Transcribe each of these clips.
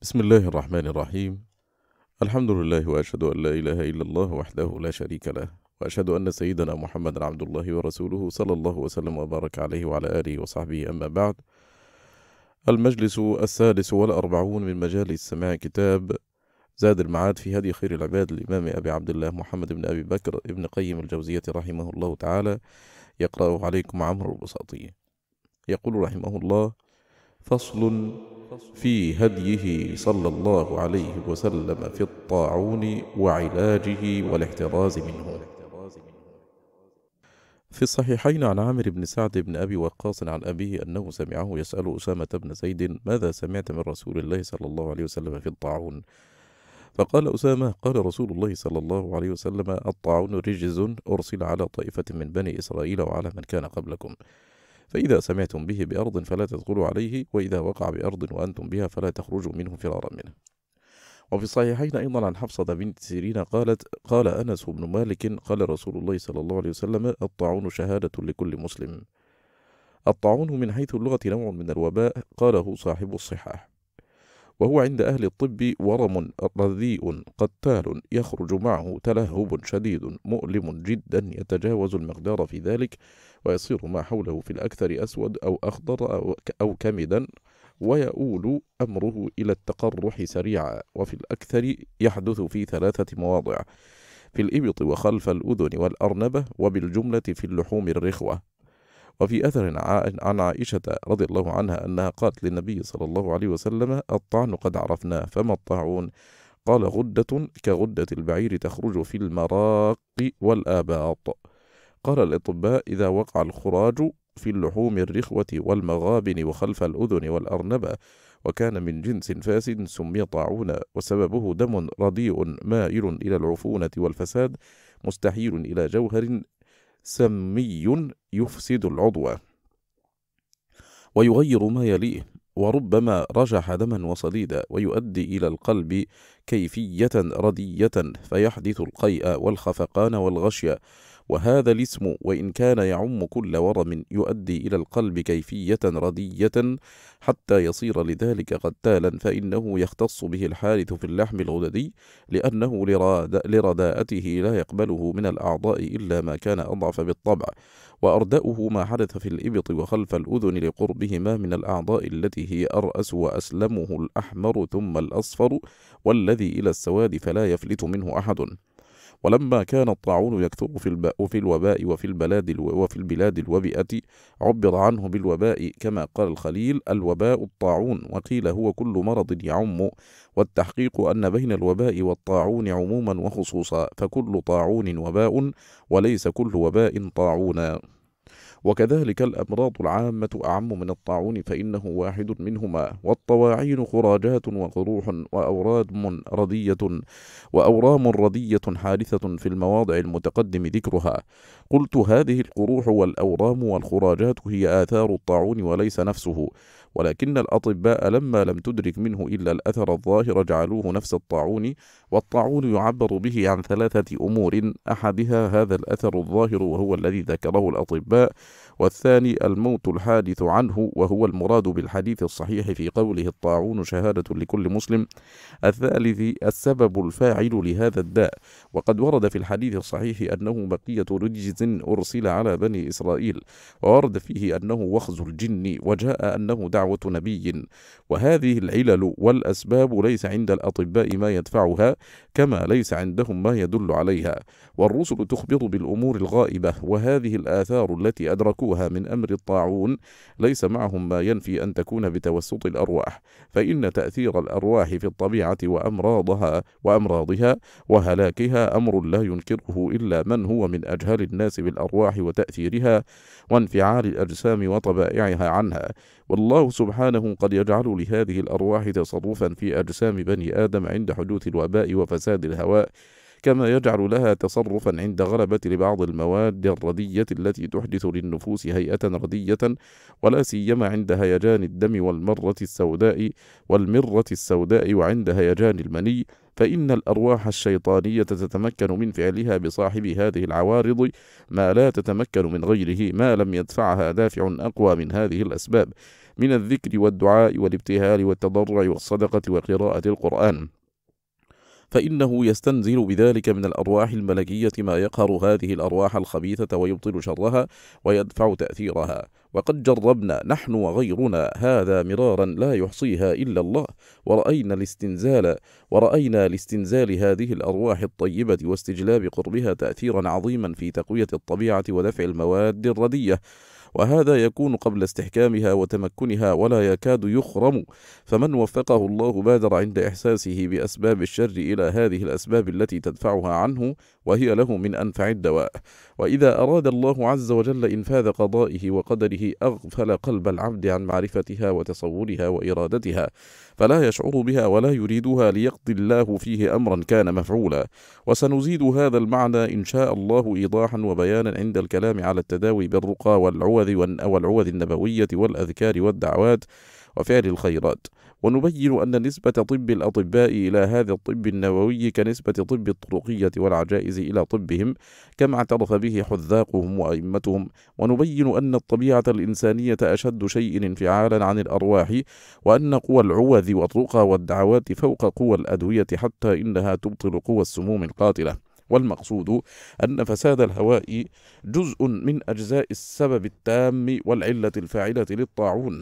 بسم الله الرحمن الرحيم. الحمد لله وأشهد أن لا إله إلا الله وحده لا شريك له، وأشهد أن سيدنا محمدا عبد الله ورسوله صلى الله وسلم وبارك عليه وعلى آله وصحبه. أما بعد، المجلس السادس والأربعون من مجالس سماع كتاب زاد المعاد في هدي خير العباد الإمام أبي عبد الله محمد بن أبي بكر ابن قيم الجوزية رحمه الله تعالى، يقرأه عليكم عمرو البساطي. يقول رحمه الله: فصل في هديه صلى الله عليه وسلم في الطاعون وعلاجه والاحتراز منه. في الصحيحين عن عامر بن سعد بن أبي وقاص عن أبيه أنه سمعه يسأل أسامة بن زيد: ماذا سمعت من رسول الله صلى الله عليه وسلم في الطاعون؟ فقال أسامة: قال رسول الله صلى الله عليه وسلم: الطاعون رجز أرسل على طائفة من بني إسرائيل وعلى من كان قبلكم، فإذا سمعتم به بأرض فلا تدخلوا عليه، وإذا وقع بأرض وأنتم بها فلا تخرجوا منه فرارا منه. وفي الصحيحين أيضا عن حفصة بنت سيرين قالت: قال أنس بن مالك: قال رسول الله صلى الله عليه وسلم: الطاعون شهادة لكل مسلم. الطاعون من حيث اللغة نوع من الوباء قاله صاحب الصحاح، وهو عند أهل الطب ورم رديء قتال يخرج معه تلهب شديد مؤلم جدا يتجاوز المقدار في ذلك، ويصير ما حوله في الأكثر أسود أو أخضر أو كمدا، ويؤول أمره إلى التقرح سريعا، وفي الأكثر يحدث في 3 مواضع: في الإبط وخلف الأذن والأرنبة، وبالجملة في اللحوم الرخوة. وفي أثر عن عائشة رضي الله عنها أنها قالت للنبي صلى الله عليه وسلم: الطعن قد عرفناه، فما الطاعون؟ قال: غدة كغدة البعير تخرج في المراق والآباط. قال الأطباء: إذا وقع الخراج في اللحوم الرخوة والمغابن وخلف الأذن والأرنبة وكان من جنس فاسد سمي طاعونا، وسببه دم رديء مائل إلى العفونة والفساد مستحيل إلى جوهر سمي يفسد العضو ويغير ما يليه، وربما رجح دما وصديدا، ويؤدي إلى القلب كيفية ردية فيحدث القيء والخفقان والغشي. وهذا الاسم وإن كان يعم كل ورم يؤدي إلى القلب كيفية ردية حتى يصير لذلك قتالا، فإنه يختص به الحارث في اللحم الغددي، لأنه لرداءته لا يقبله من الأعضاء إلا ما كان أضعف بالطبع، وأردأه ما حدث في الإبط وخلف الأذن لقربهما من الأعضاء التي هي أرأس وأسلمه الأحمر ثم الأصفر، والذي إلى السواد فلا يفلت منه أحد. ولما كان الطاعون يكثر في الوباء وفي البلاد الوبئة عبر عنه بالوباء، كما قال الخليل: الوباء الطاعون، وقيل هو كل مرض يعم، والتحقيق أن بين الوباء والطاعون عموما وخصوصا، فكل طاعون وباء وليس كل وباء طاعونا. وكذلك الأمراض العامة أعم من الطاعون، فإنه واحد منهما. والطواعين خراجات وقروح وأورام ردية حادثة في المواضع المتقدم ذكرها. قلت: هذه القروح والأورام والخراجات هي آثار الطاعون وليس نفسه، ولكن الأطباء لما لم تدرك منه إلا الأثر الظاهر جعلوه نفس الطاعون. والطاعون يعبر به عن 3 أمور: أحدها هذا الأثر الظاهر وهو الذي ذكره الأطباء، والثاني الموت الحادث عنه وهو المراد بالحديث الصحيح في قوله: الطاعون شهادة لكل مسلم. الثالث السبب الفاعل لهذا الداء، وقد ورد في الحديث الصحيح أنه بقية رجز أرسل على بني إسرائيل، وورد فيه أنه وخز الجن، وجاء أنه دعوة نبي. وهذه العلل والأسباب ليس عند الأطباء ما يدفعها، كما ليس عندهم ما يدل عليها، والرسل تخبر بالأمور الغائبة. وهذه الآثار التي أدركوها من أمر الطاعون ليس معهم ما ينفي أن تكون بتوسط الأرواح، فإن تأثير الأرواح في الطبيعة وأمراضها وهلاكها أمر لا ينكره إلا من هو من أجهل الناس بالأرواح وتأثيرها وانفعال الأجسام وطبائعها عنها. والله سبحانه قد يجعل لهذه الأرواح تصرفا في أجسام بني آدم عند حدوث الوباء وفساد الهواء، كما يجعل لها تصرفا عند غلبة لبعض المواد الردية التي تحدث للنفوس هيئة ردية، ولا سيما عند هيجان الدم والمرة السوداء وعند هيجان المني، فإن الأرواح الشيطانية تتمكن من فعلها بصاحب هذه العوارض ما لا تتمكن من غيره، ما لم يدفعها دافع أقوى من هذه الأسباب. من الذكر والدعاء والابتهال والتضرع والصدقة وقراءة القرآن، فإنه يستنزل بذلك من الأرواح الملكية ما يقهر هذه الأرواح الخبيثة ويبطل شرها ويدفع تأثيرها. وقد جربنا نحن وغيرنا هذا مرارا لا يحصيها إلا الله، ورأينا لاستنزال هذه الأرواح الطيبة واستجلاب قربها تأثيرا عظيما في تقوية الطبيعة ودفع المواد الردية، وهذا يكون قبل استحكامها وتمكنها ولا يكاد يخرم. فمن وفقه الله بادر عند إحساسه بأسباب الشر إلى هذه الأسباب التي تدفعها عنه، وهي له من أنفع الدواء. وإذا أراد الله عز وجل إنفاذ قضائه وقدره أغفل قلب العبد عن معرفتها وتصورها وإرادتها، فلا يشعر بها ولا يريدها ليقضي الله فيه أمرا كان مفعولا. وسنزيد هذا المعنى إن شاء الله إيضاحا وبيانا عند الكلام على التداوي بالرقى والعوذ النبوية والأذكار والدعوات وفعل الخيرات، ونبين أن نسبة طب الأطباء إلى هذا الطب النبوي كنسبة طب الطرقية والعجائز إلى طبهم، كما اعترف به حذاقهم وأئمتهم. ونبين أن الطبيعة الإنسانية أشد شيء انفعالا عن الأرواح، وأن قوى العوذ والرقى والدعوات فوق قوى الأدوية، حتى إنها تبطل قوى السموم القاتلة. والمقصود أن فساد الهواء جزء من أجزاء السبب التام والعلة الفاعلة للطاعون،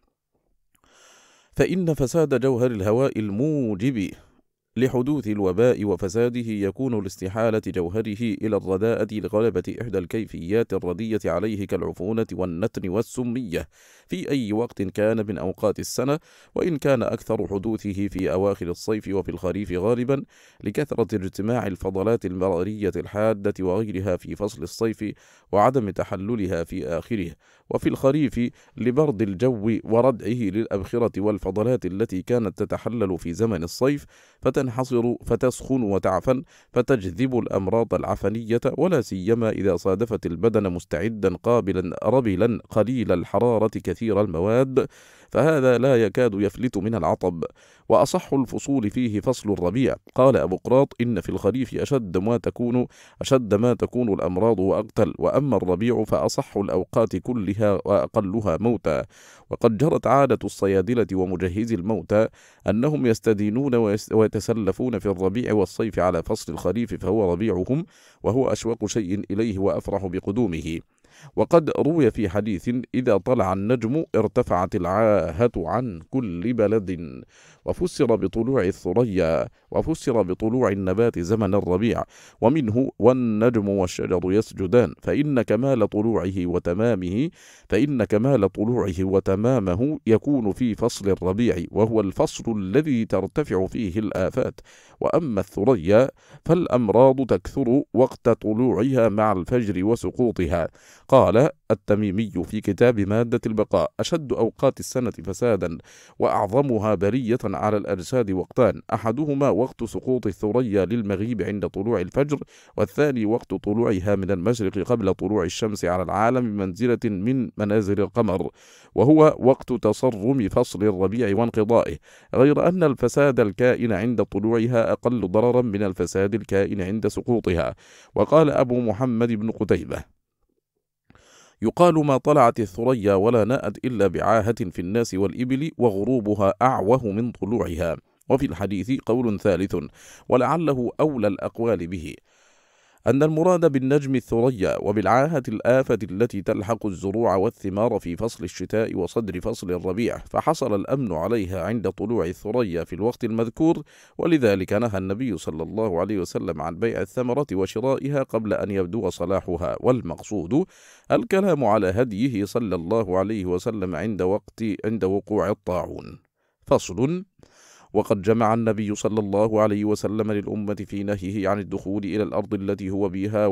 فإن فساد جوهر الهواء الموجب لحدوث الوباء وفساده يكون لاستحالة جوهره إلى الرداءة لغلبة إحدى الكيفيات الردية عليه كالعفونة والنتن والسمية في أي وقت كان من أوقات السنة، وإن كان أكثر حدوثه في أواخر الصيف وفي الخريف غالبا لكثرة اجتماع الفضلات المرارية الحادة وغيرها في فصل الصيف وعدم تحللها في آخره، وفي الخريف لبرد الجو وردعه للأبخرة والفضلات التي كانت تتحلل في زمن الصيف فتنحصر فتسخن وتعفن فتجذب الأمراض العفنية، ولا سيما إذا صادفت البدن مستعدا قابلا ربلا قليل الحرارة كثير المواد، فهذا لا يكاد يفلت من العطب. وأصح الفصول فيه فصل الربيع. قال أبو قراط: إن في الخريف أشد ما تكون الأمراض وأقتل، وأما الربيع فأصح الأوقات كلها وأقلها موتا. وقد جرت عادة الصيادلة ومجهزي الموتى أنهم يستدينون ويتسلفون في الربيع والصيف على فصل الخريف، فهو ربيعهم وهو أشوق شيء إليه وأفرح بقدومه. وقد روي في حديث: إذا طلع النجم ارتفعت العاهة عن كل بلد. وفسر بطلوع الثريا، وفسر بطلوع النبات زمن الربيع، ومنه: والنجم والشجر يسجدان، فإن كمال طلوعه وتمامه يكون في فصل الربيع، وهو الفصل الذي ترتفع فيه الآفات. وأما الثريا فالأمراض تكثر وقت طلوعها مع الفجر وسقوطها. قال التميمي في كتاب مادة البقاء: أشد أوقات السنة فسادا وأعظمها برية على الأجساد وقتان: أحدهما وقت سقوط الثريا للمغيب عند طلوع الفجر، والثاني وقت طلوعها من المشرق قبل طلوع الشمس على العالم منزلة من منازل القمر، وهو وقت تصرم فصل الربيع وانقضائه، غير أن الفساد الكائن عند طلوعها أقل ضررا من الفساد الكائن عند سقوطها. وقال أبو محمد بن قتيبة: يقال ما طلعت الثريا ولا نأت إلا بعاهة في الناس والإبل، وغروبها أعوه من طلوعها. وفي الحديث قول ثالث ولعله أولى الأقوال به، أن المراد بالنجم الثريا، وبالعاهة الآفة التي تلحق الزروع والثمار في فصل الشتاء وصدر فصل الربيع، فحصل الأمن عليها عند طلوع الثريا في الوقت المذكور، ولذلك نهى النبي صلى الله عليه وسلم عن بيع الثمرة وشرائها قبل أن يبدو صلاحها. والمقصود الكلام على هديه صلى الله عليه وسلم عند وقوع الطاعون. فصل. وقد جمع النبي صلى الله عليه وسلم للأمة في نهيه عن الدخول إلى الأرض التي هو بها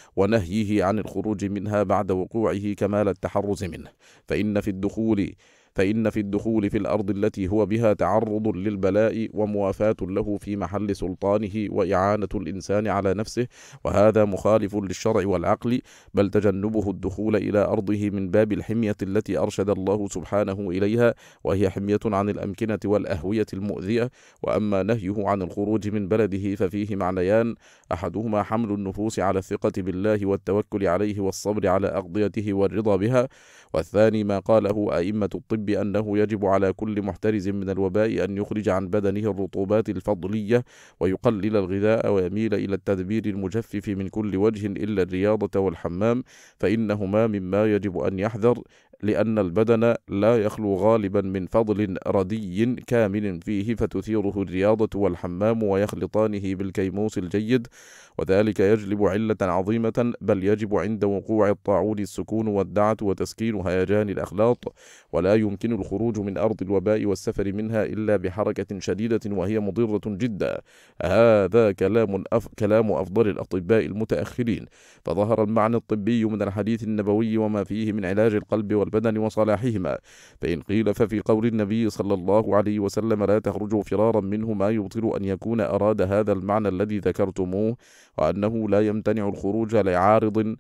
ونهيه عن الخروج منها بعد وقوعه كمال التحرز منه، فإن في الدخول فإن في الدخول في الأرض التي هو بها تعرض للبلاء وموافاة له في محل سلطانه وإعانة الإنسان على نفسه، وهذا مخالف للشرع والعقل، بل تجنبه الدخول إلى أرضه من باب الحمية التي أرشد الله سبحانه إليها، وهي حمية عن الأمكنة والأهوية المؤذية. وأما نهيه عن الخروج من بلده ففيه معنيان: أحدهما حمل النفوس على الثقة بالله والتوكل عليه والصبر على أقضيته والرضا بها، والثاني ما قاله أئمة الطب أنه يجب على كل محترز من الوباء أن يخرج عن بدنه الرطوبات الفضلية ويقلل الغذاء ويميل إلى التدبير المجفف من كل وجه إلا الرياضة والحمام، فإنهما مما يجب أن يحذر، لأن البدن لا يخلو غالبا من فضل ردي كامل فيه فتثيره الرياضة والحمام ويخلطانه بالكيموس الجيد، وذلك يجلب علة عظيمة، بل يجب عند وقوع الطاعون السكون والدعة وتسكين هيجان الأخلاط، ولا يمكن الخروج من أرض الوباء والسفر منها إلا بحركة شديدة وهي مضرة جدا. هذا كلام أفضل الأطباء المتأخرين، فظهر المعنى الطبي من الحديث النبوي وما فيه من علاج القلب والبدن وصلاحهما. فإن قيل ففي قول النبي صلى الله عليه وسلم لا تخرجوا فرارا منه ما يبطل أن يكون أراد هذا المعنى الذي ذكرتموه، وأنه لا يمتنع الخروج لعارض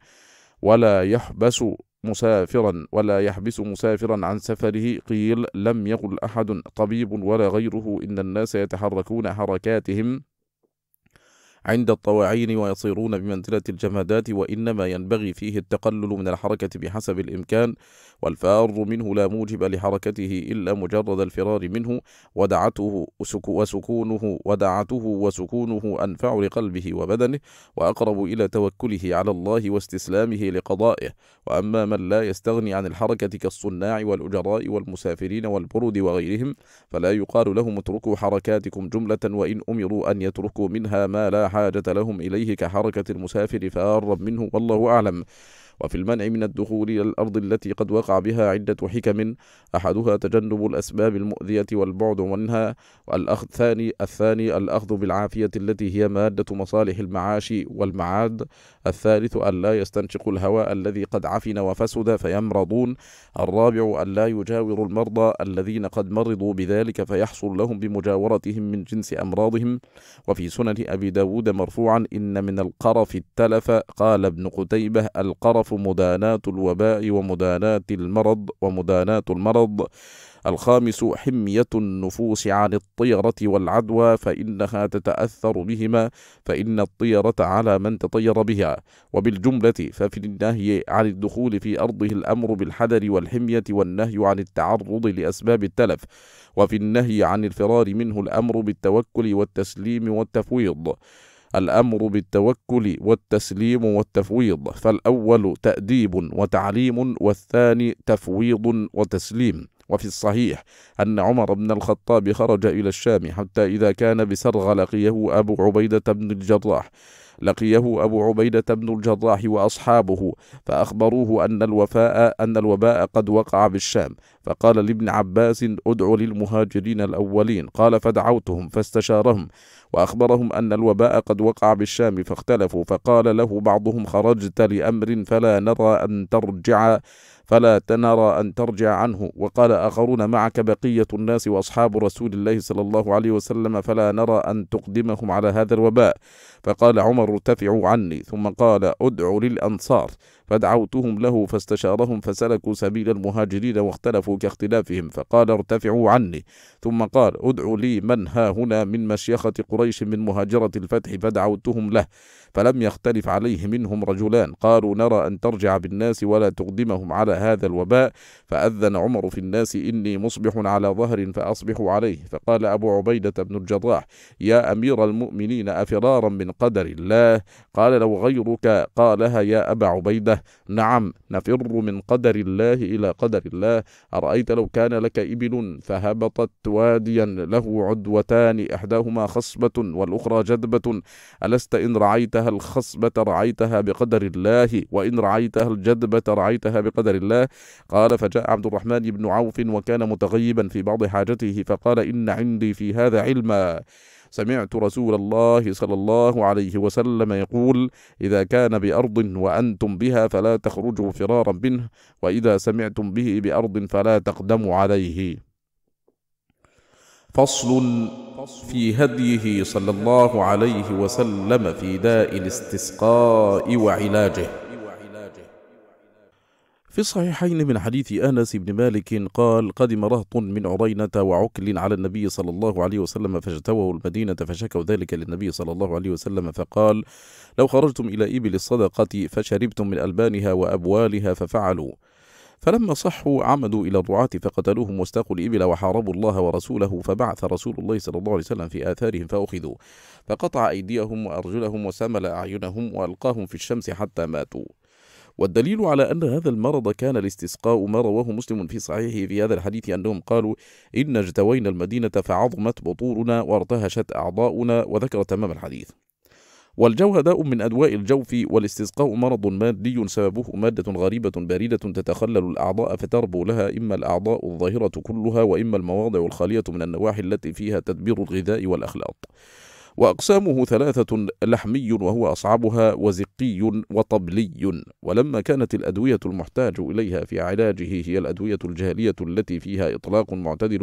ولا يحبس مسافرا عن سفره. قيل لم يقل أحد طبيب ولا غيره إن الناس يتحركون حركاتهم عند الطواعين ويصيرون بمنزلة الجمادات، وإنما ينبغي فيه التقلل من الحركة بحسب الإمكان، والفار منه لا موجب لحركته إلا مجرد الفرار منه، ودعته وسكونه أنفع لقلبه وبدنه وأقرب إلى توكله على الله واستسلامه لقضائه. وأما من لا يستغني عن الحركة كالصناع والأجراء والمسافرين والبرد وغيرهم فلا يقال لهم اتركوا حركاتكم جملة، وإن أمروا أن يتركوا منها ما لا حاجة لهم إليه كحركة المسافر فارا منه، والله أعلم. وفي المنع من الدخول إلى الأرض التي قد وقع بها عدة حكم: أحدها تجنب الأسباب المؤذية والبعد منها، الثاني الأخذ بالعافية التي هي مادة مصالح المعاش والمعاد، الثالث أن لا يستنشق الهواء الذي قد عفن وفسد فيمرضون، الرابع أن لا يجاور المرضى الذين قد مرضوا بذلك فيحصل لهم بمجاورتهم من جنس أمراضهم. وفي سنن أبي داود مرفوعا: إن من القرف التلف. قال ابن قتيبة: القرف مداناة الوباء ومداناة المرض. الخامس حمية النفوس عن الطيرة والعدوى فإنها تتأثر بهما، فإن الطيرة على من تطير بها. وبالجملة ففي النهي عن الدخول في أرضه الأمر بالحذر والحمية والنهي عن التعرض لأسباب التلف، وفي النهي عن الفرار منه الأمر بالتوكل والتسليم والتفويض. الأمر بالتوكل والتسليم والتفويض، فالأول تأديب وتعليم، والثاني تفويض وتسليم. وفي الصحيح أن عمر بن الخطاب خرج إلى الشام حتى إذا كان بسرغ لقيه أبو عبيدة بن الجراح وأصحابه، فأخبروه أن الوباء قد وقع بالشام، فقال لابن عباس: ادع للمهاجرين الأولين. قال: فدعوتهم فاستشارهم وأخبرهم أن الوباء قد وقع بالشام، فاختلفوا، فقال له بعضهم: خرجت لأمر فلا تنرى أن ترجع عنه، وقال آخرون: معك بقية الناس وأصحاب رسول الله صلى الله عليه وسلم فلا نرى أن تقدمهم على هذا الوباء. فقال عمر: ارتفعوا عني. ثم قال: ادعوا للأنصار، فدعوتهم له فاستشارهم فسلكوا سبيل المهاجرين واختلفوا كاختلافهم، فقال: ارتفعوا عني. ثم قال: ادعوا لي من ها هنا من مشيخة قريش من مهاجرة الفتح، فدعوتهم له، فلم يختلف عليه منهم رجلان، قالوا: نرى أن ترجع بالناس ولا تقدمهم على هذا الوباء. فأذن عمر في الناس: إني مصبح على ظهر فأصبح عليه. فقال أبو عبيدة بن الجراح: يا أمير المؤمنين، أفرارا من قدر الله؟ قال: لو غيرك قالها يا أبا عبيدة. نعم، نفر من قدر الله إلى قدر الله. أرأيت لو كان لك إبل فهبطت واديا له عدوتان، إحداهما خصبة والأخرى جدبة، ألست إن رعيتها الخصبة رعيتها بقدر الله، وإن رعيتها الجدبة رعيتها بقدر الله؟ قال: فجاء عبد الرحمن بن عوف وكان متغيبا في بعض حاجته، فقال: إن عندي في هذا علما سمعت رسول الله صلى الله عليه وسلم يقول: إذا كان بأرض وأنتم بها فلا تخرجوا فرارا منه، وإذا سمعتم به بأرض فلا تقدموا عليه. فصل في هديه صلى الله عليه وسلم في داء الاستسقاء وعلاجه. في الصحيحين من حديث أنس بن مالك قال: قدم رهط من عرينة وعكل على النبي صلى الله عليه وسلم فاجتووا المدينة فشكوا ذلك للنبي صلى الله عليه وسلم فقال: لو خرجتم إلى إبل الصدقة فشربتم من ألبانها وأبوالها ففعلوا. فلما صحوا عمدوا إلى الرعاة فقتلوهم واستاقوا الإبل وحاربوا الله ورسوله، فبعث رسول الله صلى الله عليه وسلم في آثارهم فأخذوا، فقطع أيديهم وأرجلهم وسمل أعينهم وألقاهم في الشمس حتى ماتوا. والدليل على أن هذا المرض كان الاستسقاء ما رواه مسلم في صحيحه في هذا الحديث أنهم قالوا: إن اجتوينا المدينة فعظمت بطورنا وارتهشت أعضاؤنا، وذكر تمام الحديث. والجو داء من أدواء الجوف، والاستسقاء مرض مادي سببه مادة غريبة باردة تتخلل الأعضاء فتربو لها إما الأعضاء الظاهرة كلها وإما المواضع الخالية من النواحي التي فيها تدبير الغذاء والأخلاط. وأقسامه ثلاثة: لحمي وهو أصعبها، وزقي، وطبلي. ولما كانت الأدوية المحتاج إليها في علاجه هي الأدوية الجهلية التي فيها إطلاق معتدل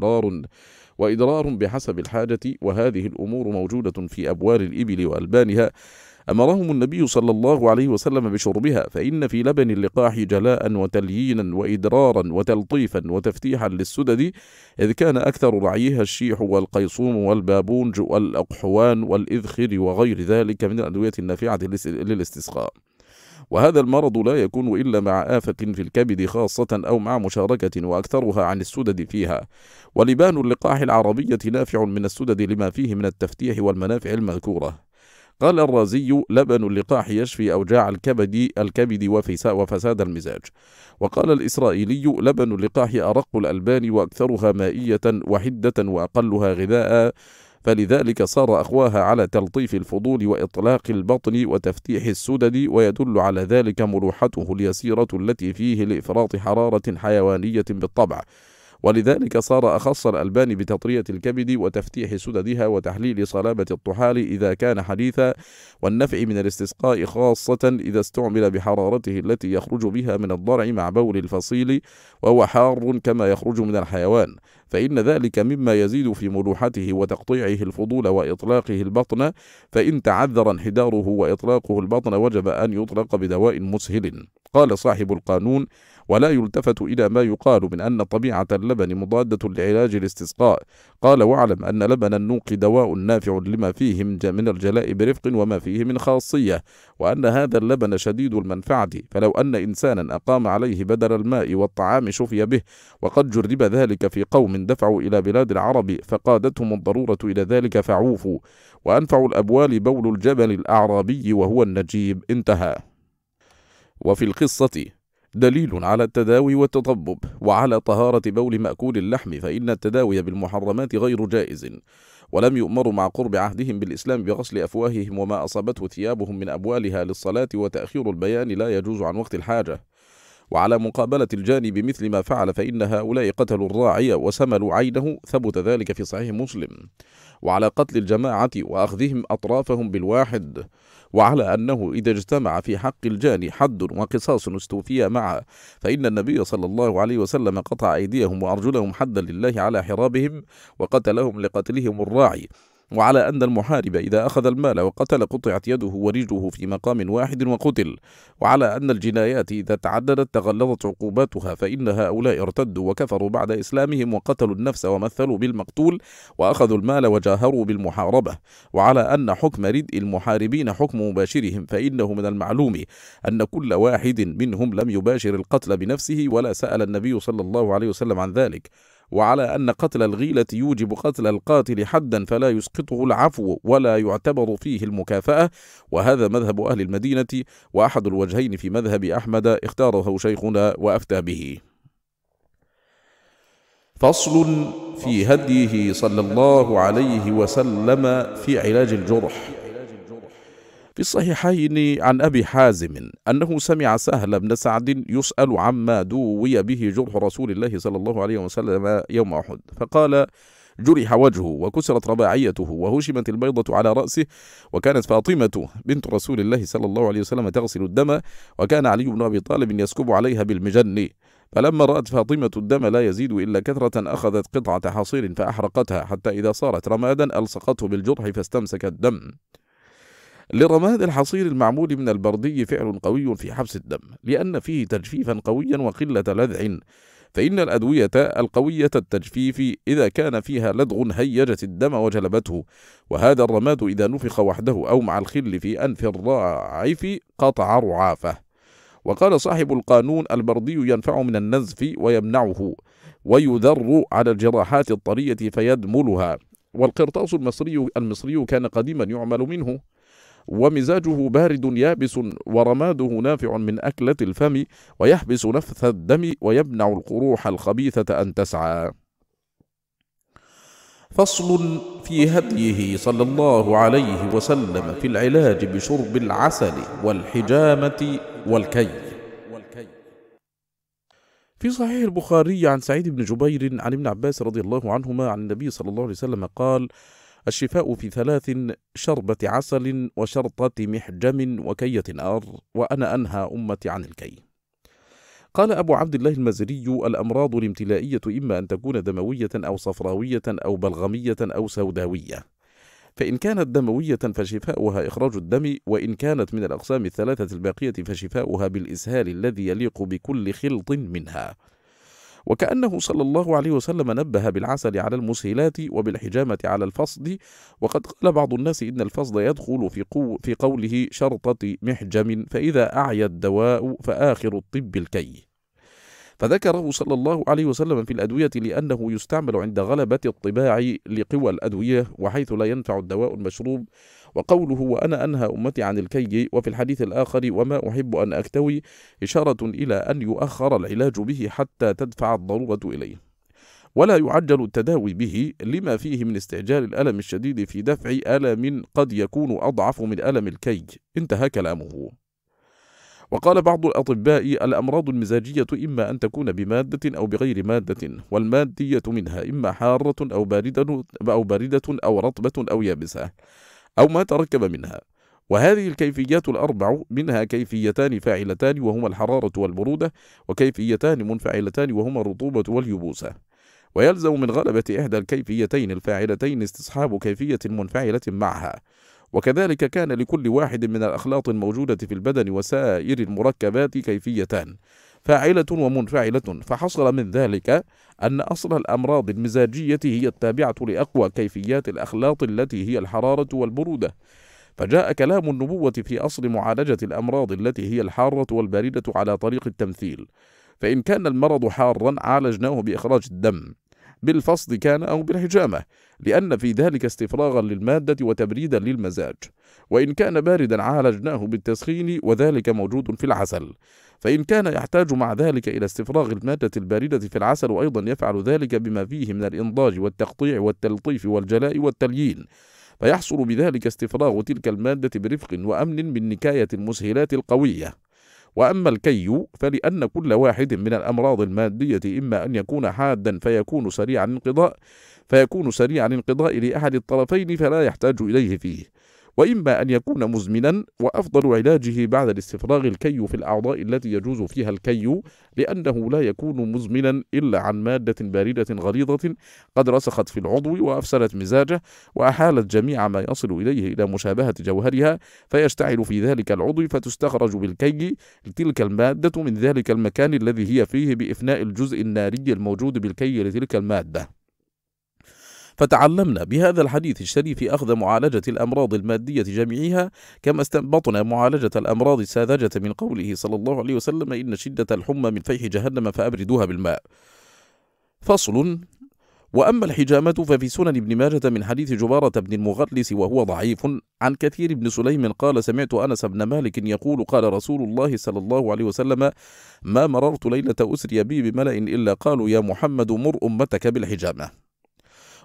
وإدرار بحسب الحاجة، وهذه الأمور موجودة في أبوال الإبل وألبانها، أمرهم النبي صلى الله عليه وسلم بشربها، فإن في لبن اللقاح جلاء وتليينا وإدرارا وتلطيفا وتفتيحا للسدد، إذ كان أكثر رعيها الشيح والقيصوم والبابونج والأقحوان والإذخر وغير ذلك من الأدوية النافعة للاستسقاء. وهذا المرض لا يكون إلا مع آفة في الكبد خاصة أو مع مشاركة وأكثرها عن السدد فيها. ولبان اللقاح العربية نافع من السدد لما فيه من التفتيح والمنافع المذكورة. قال الرازي: لبن اللقاح يشفي أوجاع الكبد وفساد المزاج. وقال الإسرائيلي: لبن اللقاح أرق الألبان وأكثرها مائية وحدة وأقلها غذاء، فلذلك صار أخواها على تلطيف الفضول وإطلاق البطن وتفتيح السدد، ويدل على ذلك ملوحته اليسيرة التي فيه لإفراط حرارة حيوانية بالطبع، ولذلك صار أخص الألبان بتطرية الكبد وتفتيح سددها وتحليل صلابة الطحال إذا كان حديثا، والنفع من الاستسقاء خاصة إذا استعمل بحرارته التي يخرج بها من الضرع مع بول الفصيل، وهو حار كما يخرج من الحيوان، فإن ذلك مما يزيد في ملوحته وتقطيعه الفضول وإطلاقه البطن، فإن تعذر انحداره وإطلاقه البطن وجب أن يطلق بدواء مسهل. قال صاحب القانون: ولا يلتفت إلى ما يقال من أن طبيعة اللبن مضادة لعلاج الاستسقاء. قال: واعلم أن لبن النوق دواء نافع لما فيه من الجلاء برفق وما فيه من خاصية، وأن هذا اللبن شديد المنفعة، فلو أن إنسانا أقام عليه بدل الماء والطعام شفي به. وقد جرب ذلك في قوم دفعوا إلى بلاد العرب فقادتهم الضرورة إلى ذلك فعوفوا. وأنفع الأبوال بول الجبل الأعرابي وهو النجيب. انتهى. وفي القصة دليل على التداوي والتطبب وعلى طهارة بول مأكول اللحم، فإن التداوي بالمحرمات غير جائز، ولم يؤمروا مع قرب عهدهم بالإسلام بغسل أفواههم وما أصابته ثيابهم من أبوالها للصلاة، وتأخير البيان لا يجوز عن وقت الحاجة. وعلى مقابلة الجاني بمثل ما فعل، فإن هؤلاء قتلوا الراعي وسملوا عينه، ثبت ذلك في صحيح مسلم. وعلى قتل الجماعة وأخذهم أطرافهم بالواحد، وعلى أنه إذا اجتمع في حق الجاني حد وقصاص استوفي معه، فإن النبي صلى الله عليه وسلم قطع أيديهم وأرجلهم حدا لله على حرابهم، وقتلهم لقتلهم الراعي. وعلى أن المحارب إذا أخذ المال وقتل قطعت يده ورجله في مقام واحد وقتل. وعلى أن الجنايات إذا تعددت تغلظت عقوباتها، فإن هؤلاء ارتدوا وكفروا بعد إسلامهم وقتلوا النفس ومثلوا بالمقتول وأخذوا المال وجاهروا بالمحاربة. وعلى أن حكم ردء المحاربين حكم مباشرهم، فإنه من المعلوم أن كل واحد منهم لم يباشر القتل بنفسه ولا سأل النبي صلى الله عليه وسلم عن ذلك. وعلى أن قتل الغيلة يوجب قتل القاتل حدا فلا يسقطه العفو ولا يعتبر فيه المكافأة، وهذا مذهب أهل المدينة، وأحد الوجهين في مذهب أحمد اختاره شيخنا وأفتى به. فصل في هديه صلى الله عليه وسلم في علاج الجرح. في الصحيحين عن أبي حازم أنه سمع سهل بن سعد يسأل عما دوي به جرح رسول الله صلى الله عليه وسلم يوم أحد، فقال: جرح وجهه وكسرت رباعيته وهشمت البيضة على رأسه، وكانت فاطمة بنت رسول الله صلى الله عليه وسلم تغسل الدم، وكان علي بن أبي طالب يسكب عليها بالمجن، فلما رأت فاطمة الدم لا يزيد إلا كثرة أخذت قطعة حصير فأحرقتها، حتى إذا صارت رمادا ألصقته بالجرح فاستمسك الدم. لرماد الحصير المعمول من البردي فعل قوي في حبس الدم، لأن فيه تجفيفا قويا وقلة لدغ، فإن الأدوية القوية التجفيف إذا كان فيها لدغ هيجت الدم وجلبته، وهذا الرماد إذا نفخ وحده أو مع الخل في أنف الراعف قطع رعافه. وقال صاحب القانون: البردي ينفع من النزف ويمنعه، ويذر على الجراحات الطرية فيدملها. والقرطاس المصري كان قديما يعمل منه، ومزاجه بارد يابس، ورماده نافع من أكلة الفم، ويحبس نفث الدم، ويمنع القروح الخبيثة أن تسعى. فصل في هديه صلى الله عليه وسلم في العلاج بشرب العسل والحجامة والكي. في صحيح البخاري عن سعيد بن جبير عن ابن عباس رضي الله عنهما عن النبي صلى الله عليه وسلم قال: الشفاء في 3: شربة عسل، وشرطة محجم، وكية نار، وأنا أنهى أمتي عن الكي. قال أبو عبد الله المزري: الأمراض الامتلائية إما أن تكون دموية أو صفراوية أو بلغمية أو سوداوية، فإن كانت دموية فشفاؤها إخراج الدم، وإن كانت من الأقسام الثلاثة الباقية فشفاؤها بالإسهال الذي يليق بكل خلط منها. وكأنه صلى الله عليه وسلم نبه بالعسل على المسهلات وبالحجامة على الفصد، وقد قال بعض الناس إن الفصد يدخل في قوله شرطة محجم، فإذا أعيا الدواء فآخر الطب الكي. فذكره صلى الله عليه وسلم في الأدوية لأنه يستعمل عند غلبة الطباع لقوى الأدوية، وحيث لا ينفع الدواء المشروب. وقوله وأنا أنهى أمتي عن الكي، وفي الحديث الآخر وما أحب أن أكتوي، إشارة إلى أن يؤخر العلاج به حتى تدفع الضرورة إليه، ولا يعجل التداوي به لما فيه من استعجال الألم الشديد في دفع ألم قد يكون أضعف من ألم الكي. انتهى كلامه. وقال بعض الأطباء: الأمراض المزاجية إما أن تكون بمادة أو بغير مادة، والمادية منها إما حارة أو باردة أو رطبة أو يابسة أو ما تركب منها. وهذه الكيفيات الأربع منها كيفيتان فاعلتان وهما الحرارة والبرودة، وكيفيتان منفعلتان وهما الرطوبة واليبوسة. ويلزم من غلبة إحدى الكيفيتين الفاعلتين استصحاب كيفية منفعلة معها. وكذلك كان لكل واحد من الأخلاط الموجودة في البدن وسائر المركبات كيفيتان فاعلة ومنفعلة، فحصل من ذلك أن أصل الأمراض المزاجية هي التابعة لأقوى كيفيات الأخلاط التي هي الحرارة والبرودة. فجاء كلام النبوة في أصل معالجة الأمراض التي هي الحارة والباردة على طريق التمثيل، فإن كان المرض حارا عالجناه بإخراج الدم بالفصد كان أو بالحجامة، لأن في ذلك استفراغا للمادة وتبريدا للمزاج. وإن كان باردا عالجناه بالتسخين، وذلك موجود في العسل. فإن كان يحتاج مع ذلك إلى استفراغ المادة الباردة في العسل، وأيضا يفعل ذلك بما فيه من الإنضاج والتقطيع والتلطيف والجلاء والتليين، فيحصل بذلك استفراغ تلك المادة برفق وأمن من نكاية المسهلات القوية. وأما الكي فلأن كل واحد من الأمراض المادية إما أن يكون حادا فيكون سريع الانقضاء لأحد الطرفين فلا يحتاج إليه فيه، وإما أن يكون مزمنا، وأفضل علاجه بعد الاستفراغ الكي في الأعضاء التي يجوز فيها الكي، لأنه لا يكون مزمنا إلا عن مادة باردة غليظة قد رسخت في العضو وأفسدت مزاجه وأحالت جميع ما يصل إليه إلى مشابهة جوهرها، فيشتعل في ذلك العضو، فتستخرج بالكي تلك المادة من ذلك المكان الذي هي فيه بإفناء الجزء الناري الموجود بالكي لتلك المادة. فتعلمنا بهذا الحديث الشريف أخذ معالجة الأمراض المادية جميعها، كما استنبطنا معالجة الأمراض الساذجة من قوله صلى الله عليه وسلم: إن شدة الحمى من فيح جهنم فأبردوها بالماء. فصل. وأما الحجامة ففي سنن ابن ماجة من حديث جبارة بن المغلس وهو ضعيف عن كثير بن سليم قال: سمعت أنس بن مالك يقول: قال رسول الله صلى الله عليه وسلم: ما مررت ليلة أسري بي بملأ إلا قالوا يا محمد مر أمتك بالحجامة.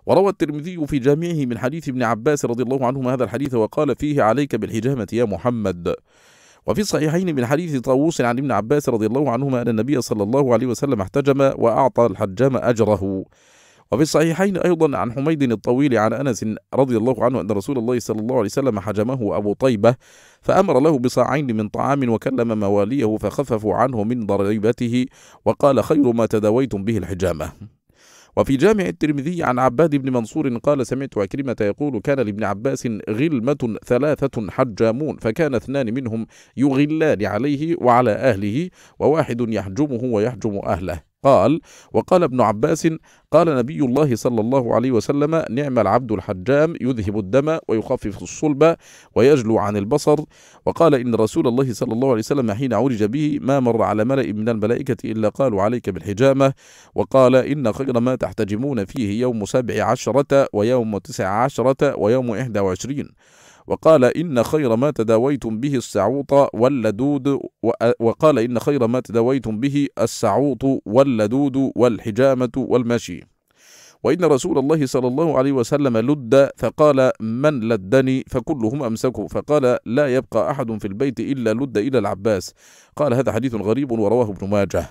وروى الترمذي في جامعه من حديث ابن عباس رضي الله عنهما هذا الحديث وقال فيه: عليك بالحجامة يا محمد. وفي الصحيحين من حديث طاووس عن ابن عباس رضي الله عنهما أن النبي صلى الله عليه وسلم احتجم وأعطى الحجام أجره. وفي الصحيحين أيضا عن حميد الطويل عن أنس رضي الله عنه أن رسول الله صلى الله عليه وسلم حجمه أبو طيبة فأمر له بصاعين من طعام وكلم مواليه فخففوا عنه من ضريبته وقال: خير ما تداويتم به الحجامة. وفي جامع الترمذي عن عباد بن منصور قال: سمعت عكرمة يقول: كان لابن عباس غلمة 3 حجامون، فكان 2 منهم يغلان عليه وعلى أهله، وواحد يحجمه ويحجم أهله. قال: وقال ابن عباس: قال نبي الله صلى الله عليه وسلم: نعم العبد الحجام، يذهب الدم ويخفف الصلب ويجلو عن البصر. وقال: إن رسول الله صلى الله عليه وسلم حين عرج به ما مر على ملأ من الملائكة إلا قالوا: عليك بالحجامة. وقال: إن خير ما تحتجمون فيه يوم 17 ويوم 19 ويوم 21. وقال: إن خير ما تداويتم به السعوط واللدود. وقال: إن خير ما تداويتم به السعوط واللدود والحجامة والمشي. وإن رسول الله صلى الله عليه وسلم لد، فقال: من لدني؟ فكلهم أمسكوا، فقال: لا يبقى أحد في البيت إلا لد إلى العباس. قال: هذا حديث غريب ورواه ابن ماجه.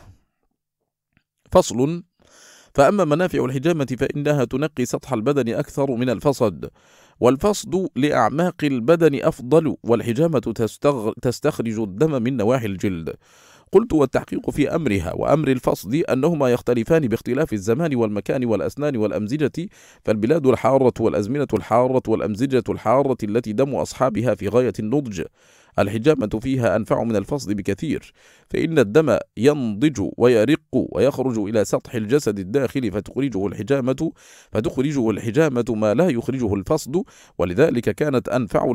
فصل: فأما منافع الحجامة فإنها تنقي سطح البدن أكثر من الفصد، والفصد لأعماق البدن أفضل، والحجامة تستخرج الدم من نواحي الجلد. قلت: والتحقيق في أمرها وأمر الفصد أنهما يختلفان باختلاف الزمان والمكان والأسنان والأمزجة، فالبلاد الحارة والأزمنة الحارة والأمزجة الحارة التي دم أصحابها في غاية النضج الحجامة فيها أنفع من الفصد بكثير، فإن الدم ينضج ويرق ويخرج إلى سطح الجسد الداخلي فتخرجه الحجامة ما لا يخرجه الفصد، ولذلك كانت أنفع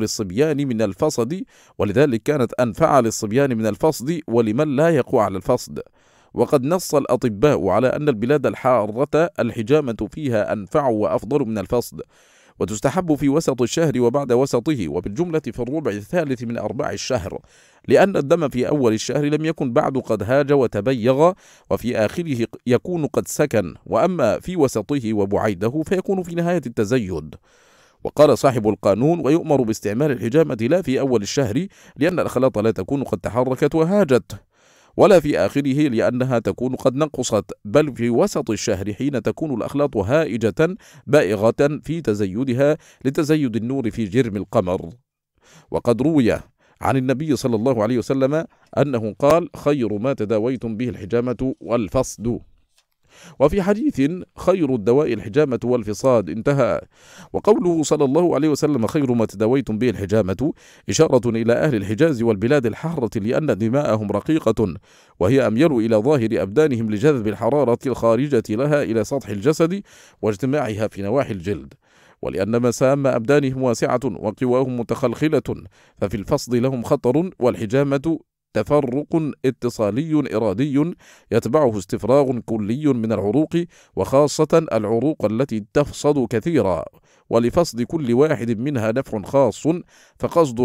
للصبيان من الفصد ولمن لا يقوى على الفصد. وقد نص الأطباء على أن البلاد الحارة الحجامة فيها أنفع وأفضل من الفصد، وتستحب في وسط الشهر وبعد وسطه، وبالجملة في الربع الثالث من أرباع الشهر، لأن الدم في أول الشهر لم يكن بعد قد هاج وتبيغ، وفي آخره يكون قد سكن، وأما في وسطه وبعيده فيكون في نهاية التزيد. وقال صاحب القانون: ويؤمر باستعمال الحجامة لا في أول الشهر، لأن الأخلاط لا تكون قد تحركت وهاجت، ولا في آخره لأنها تكون قد نقصت، بل في وسط الشهر حين تكون الأخلاط هائجة بائغة في تزيدها لتزيد النور في جرم القمر. وقد روي عن النبي صلى الله عليه وسلم أنه قال: خير ما تداويتم به الحجامة والفصد. وفي حديث: خير الدواء الحجامة والفصاد، انتهى. وقوله صلى الله عليه وسلم: خير ما تداويتم به الحجامة، إشارة إلى أهل الحجاز والبلاد الحارة، لأن دماءهم رقيقة وهي أميل إلى ظاهر أبدانهم لجذب الحرارة الخارجة لها إلى سطح الجسد واجتماعها في نواحي الجلد، ولأن مسام أبدانهم واسعة وقواهم متخلخلة، ففي الفصد لهم خطر. والحجامة تفرق اتصالي إرادي يتبعه استفراغ كلي من العروق، وخاصة العروق التي تفصد كثيرا، ولفصد كل واحد منها نفع خاص، ففصد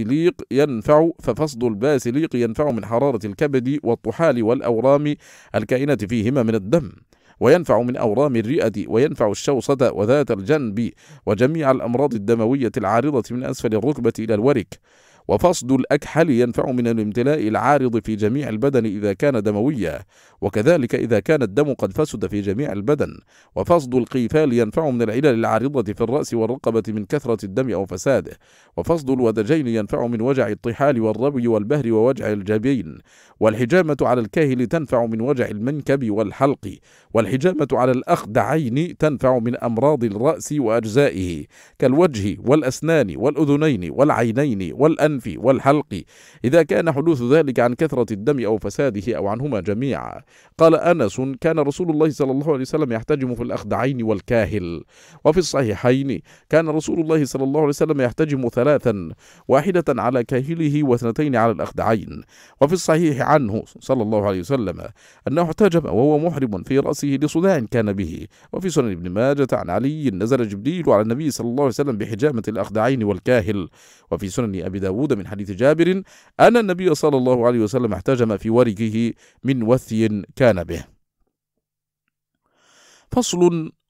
الباسليق ينفع من حرارة الكبد والطحال والأورام الكائنة فيهما من الدم، وينفع من أورام الرئة، وينفع الشوصة وذات الجنب وجميع الأمراض الدموية العارضة من أسفل الركبة إلى الورك. وفصد الأكحل ينفع من الامتلاء العارض في جميع البدن إذا كان دمويا، وكذلك إذا كان الدم قد فسد في جميع البدن. وفصد القيفال ينفع من العلل العارضة في الرأس والرقبة من كثرة الدم أو فساده. وفصد الودجين ينفع من وجع الطحال والربي والبهر ووجع الجبين. والحجامة على الكاهل تنفع من وجع المنكب والحلق. والحجامة على الأخدعين تنفع من أمراض الرأس وأجزائه كالوجه والأسنان والأذنين والعينين والأنف والحلق، إذا كان حدوث ذلك عن كثرة الدم أو فساده أو عنهما جميعا. قال أنس: كان رسول الله صلى الله عليه وسلم يحتجم في الأخدعين والكاهل. وفي الصحيحين: كان رسول الله صلى الله عليه وسلم يحتجم 3، 1 على كاهله و2 على الأخدعين. وفي الصحيح عنه صلى الله عليه وسلم أنه احتجم وهو محرم في رأسه لصداع كان به. وفي سنن ابن ماجة عن علي: نزل جبريل على النبي صلى الله عليه وسلم بحجامة الأخدعين والكاهل. وفي سنن أبي داود من حديث جابر أن النبي صلى الله عليه وسلم احتجم في وركه من وثي كان به. فصل: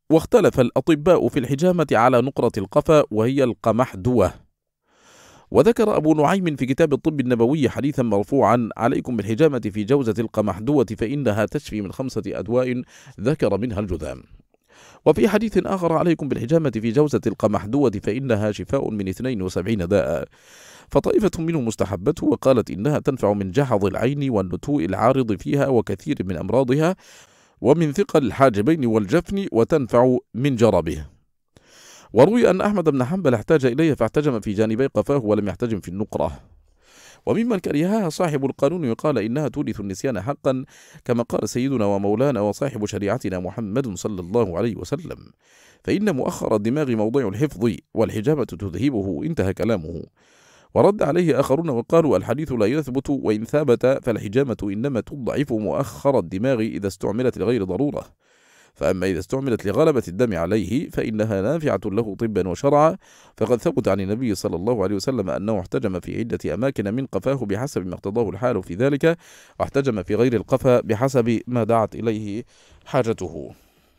واختلف الأطباء في الحجامة على نقرة القفا وهي القمحدوة. وذكر أبو نعيم في كتاب الطب النبوي حديثا مرفوعا: عليكم بالحجامة في جوزة القمحدوة فإنها تشفي من 5 أدواء ذكر منها الجذام. وفي حديث آخر: عليكم بالحجامة في جوزة القمحدوة فإنها شفاء من 72 داء. فطائفة منهم مستحبته وقالت إنها تنفع من جحظ العين والنتوء العارض فيها وكثير من أمراضها، ومن ثقل الحاجبين والجفن، وتنفع من جربه. وروي أن أحمد بن حنبل احتاج إليه فاحتجم في جانبي قفاه ولم يحتجم في النقرة. وممن كرهها صاحب القانون، يقال إنها تورث النسيان حقا، كما قال سيدنا ومولانا وصاحب شريعتنا محمد صلى الله عليه وسلم: فإن مؤخر الدماغ موضع الحفظ والحجامة تذهبه. انتهى كلامه. ورد عليه آخرون وقالوا: الحديث لا يثبت، وإن ثبت فالحجامة إنما تضعف مؤخر الدماغ إذا استعملت لغير ضرورة، فأما إذا استعملت لغلبة الدم عليه فإنها نافعة له طبا وشرعا، فقد ثبت عن النبي صلى الله عليه وسلم أنه احتجم في عدة أماكن من قفاه بحسب ما اقتضاه الحال في ذلك، واحتجم في غير القفا بحسب ما دعت إليه حاجته.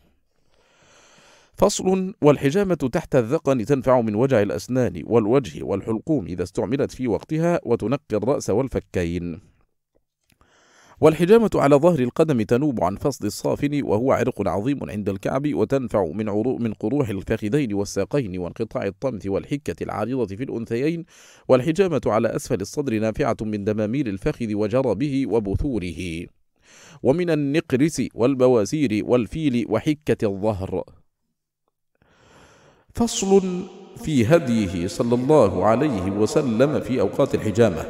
فصل: والحجامة تحت الذقن تنفع من وجع الأسنان والوجه والحلقوم إذا استعملت في وقتها، وتنقي الرأس والفكين. والحجامة على ظهر القدم تنوب عن فصل الصافن، وهو عرق عظيم عند الكعب، وتنفع من قروح الفخذين والساقين وانقطاع الطمث والحكة العارضة في الأنثيين. والحجامة على أسفل الصدر نافعة من دمامير الفخذ وجربه وبثوره، ومن النقرس والبواسير والفيل وحكة الظهر. فصل: في هديه صلى الله عليه وسلم في أوقات الحجامة.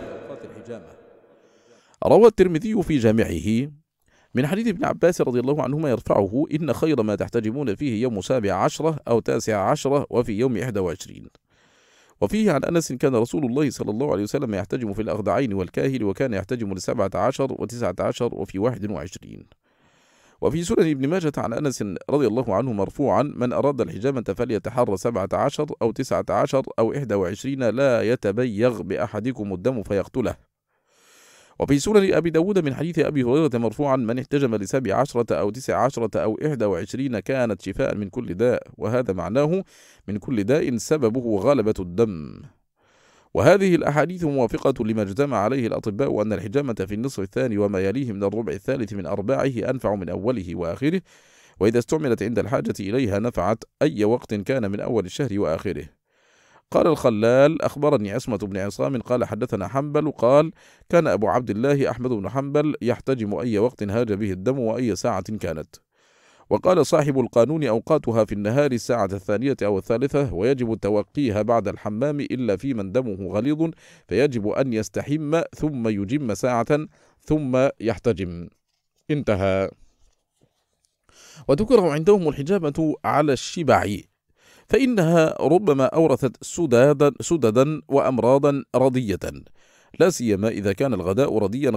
روى الترمذي في جامعه من حديث ابن عباس رضي الله عنهما يرفعه: إن خير ما تحتجمون فيه يوم 17 أو 19 وفي يوم 21. وفيه عن أنس: كان رسول الله صلى الله عليه وسلم يحتجم في الأخدعين والكاهل، وكان يحتجم ل17 و19 وفي 21. وفي سنن ابن ماجة عن أنس رضي الله عنه مرفوعا: من أراد الحجامة فليتحرى 17 أو 19 أو 21، لا يتبيغ بأحدكم الدم فيقتله. وفي سنن أبي داود من حديث أبي هريرة مرفوعا: من احتجم ل17 أو 19 أو 21 كانت شفاء من كل داء، وهذا معناه من كل داء سببه غلبة الدم. وهذه الأحاديث موافقة لما اجتمع عليه الأطباء أن الحجامة في النصف الثاني وما يليه من الربع الثالث من أرباعه أنفع من أوله وآخره، وإذا استعملت عند الحاجة إليها نفعت أي وقت كان من أول الشهر وآخره. قال الخلال: أخبرني عصمة بن عصام قال حدثنا حنبل قال: كان أبو عبد الله أحمد بن حنبل يحتجم أي وقت هاج به الدم وأي ساعة كانت. وقال صاحب القانون: أوقاتها في النهار الساعة 2 أو 3، ويجب توقيها بعد الحمام إلا في من دمه غليظ، فيجب أن يستحم ثم يجم ساعة ثم يحتجم. انتهى. وتكره عندهم الحجامة على الشبع، فإنها ربما أورثت سددا وأمراضا ردية، لا سيما إذا كان الغذاء